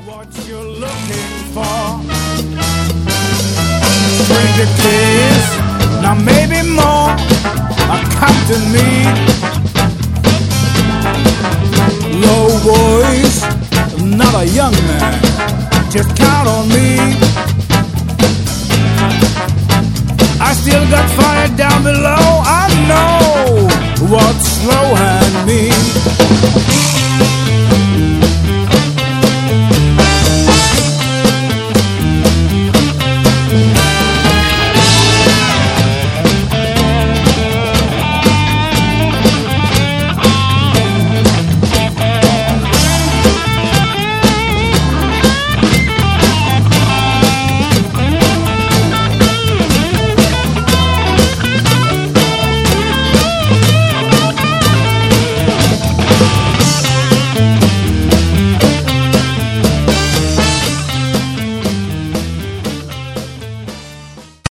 What you're looking for, stranger kiss, now maybe more, come to me. Low voice, not a young man, just count on me. I still got fire down below, I know what slow hand means.